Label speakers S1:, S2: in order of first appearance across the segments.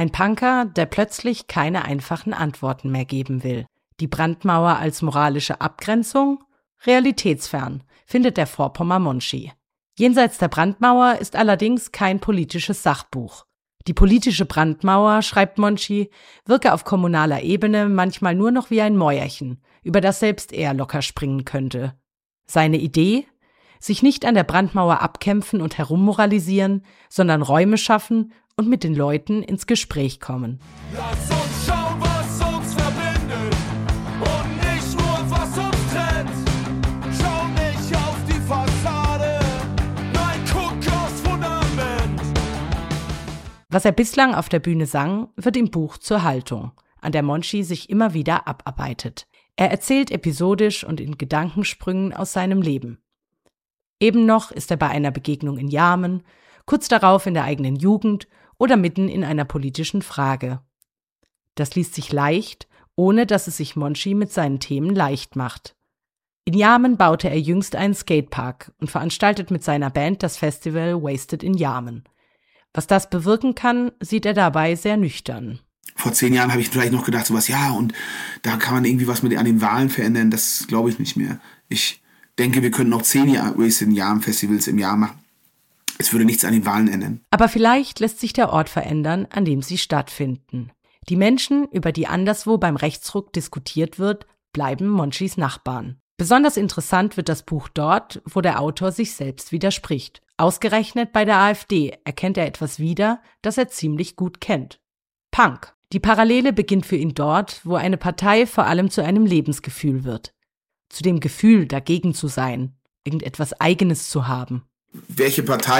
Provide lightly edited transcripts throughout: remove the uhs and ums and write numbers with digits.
S1: Ein Punker, der plötzlich keine einfachen Antworten mehr geben will. Die Brandmauer als moralische Abgrenzung? Realitätsfern, findet der Vorpommer Monchi. Jenseits der Brandmauer ist allerdings kein politisches Sachbuch. Die politische Brandmauer, schreibt Monchi, wirke auf kommunaler Ebene manchmal nur noch wie ein Mäuerchen, über das selbst er locker springen könnte. Seine Idee? Sich nicht an der Brandmauer abkämpfen und herummoralisieren, sondern Räume schaffen und mit den Leuten ins Gespräch kommen.
S2: Lass uns schauen, was uns verbindet und nicht nur, was uns trennt. Schau nicht auf die Fassade, nein, guck aufs Fundament.
S1: Was er bislang auf der Bühne sang, wird im Buch zur Haltung, an der Monchi sich immer wieder abarbeitet. Er erzählt episodisch und in Gedankensprüngen aus seinem Leben. Eben noch ist er bei einer Begegnung in Jarmen, kurz darauf in der eigenen Jugend oder mitten in einer politischen Frage. Das liest sich leicht, ohne dass es sich Monchi mit seinen Themen leicht macht. In Jarmen baute er jüngst einen Skatepark und veranstaltet mit seiner Band das Festival Wasted in Jarmen. Was das bewirken kann, sieht er dabei sehr nüchtern.
S3: Vor 10 Jahren habe ich vielleicht noch gedacht, sowas, ja, und da kann man irgendwie was an den Wahlen verändern. Das glaube ich nicht mehr. Ich denke, wir könnten noch 10 Wasted in Jarmen Festivals im Jahr machen. Es würde nichts an den Wahlen ändern.
S1: Aber vielleicht lässt sich der Ort verändern, an dem sie stattfinden. Die Menschen, über die anderswo beim Rechtsruck diskutiert wird, bleiben Monchis Nachbarn. Besonders interessant wird das Buch dort, wo der Autor sich selbst widerspricht. Ausgerechnet bei der AfD erkennt er etwas wieder, das er ziemlich gut kennt. Punk. Die Parallele beginnt für ihn dort, wo eine Partei vor allem zu einem Lebensgefühl wird. Zu dem Gefühl, dagegen zu sein, irgendetwas Eigenes zu haben.
S3: Welcher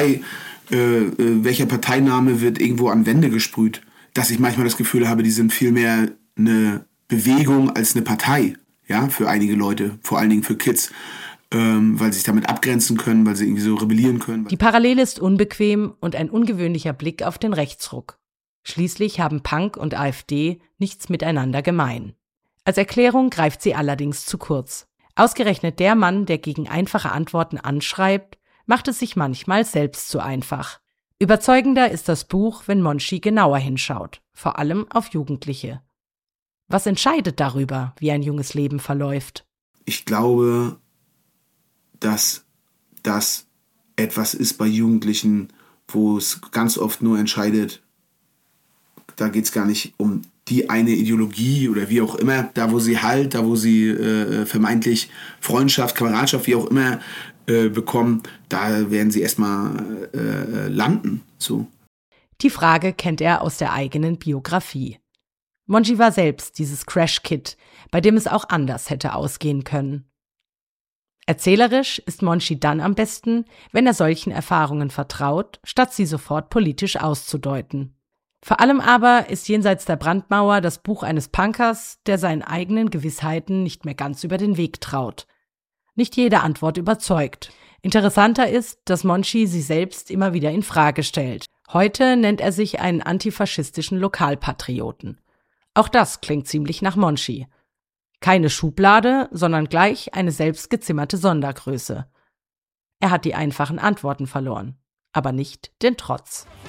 S3: Parteiname wird irgendwo an Wände gesprüht? Dass ich manchmal das Gefühl habe, die sind viel mehr eine Bewegung als eine Partei, ja, für einige Leute, vor allen Dingen für Kids, weil sie sich damit abgrenzen können, weil sie irgendwie so rebellieren können.
S1: Die Parallele ist unbequem und ein ungewöhnlicher Blick auf den Rechtsruck. Schließlich haben Punk und AfD nichts miteinander gemein. Als Erklärung greift sie allerdings zu kurz. Ausgerechnet der Mann, der gegen einfache Antworten anschreibt, macht es sich manchmal selbst zu einfach. Überzeugender ist das Buch, wenn Monchi genauer hinschaut, vor allem auf Jugendliche. Was entscheidet darüber, wie ein junges Leben verläuft?
S3: Ich glaube, dass das etwas ist bei Jugendlichen, wo es ganz oft nur entscheidet, da geht es gar nicht um die eine Ideologie oder wie auch immer, da wo sie vermeintlich Freundschaft, Kameradschaft, wie auch immer bekommen, da werden sie erstmal landen. So.
S1: Die Frage kennt er aus der eigenen Biografie. Monchi war selbst dieses Crash-Kid, bei dem es auch anders hätte ausgehen können. Erzählerisch ist Monchi dann am besten, wenn er solchen Erfahrungen vertraut, statt sie sofort politisch auszudeuten. Vor allem aber ist Jenseits der Brandmauer das Buch eines Punkers, der seinen eigenen Gewissheiten nicht mehr ganz über den Weg traut. Nicht jede Antwort überzeugt. Interessanter ist, dass Monchi sie selbst immer wieder in Frage stellt. Heute nennt er sich einen antifaschistischen Lokalpatrioten. Auch das klingt ziemlich nach Monchi. Keine Schublade, sondern gleich eine selbstgezimmerte Sondergröße. Er hat die einfachen Antworten verloren, aber nicht den Trotz.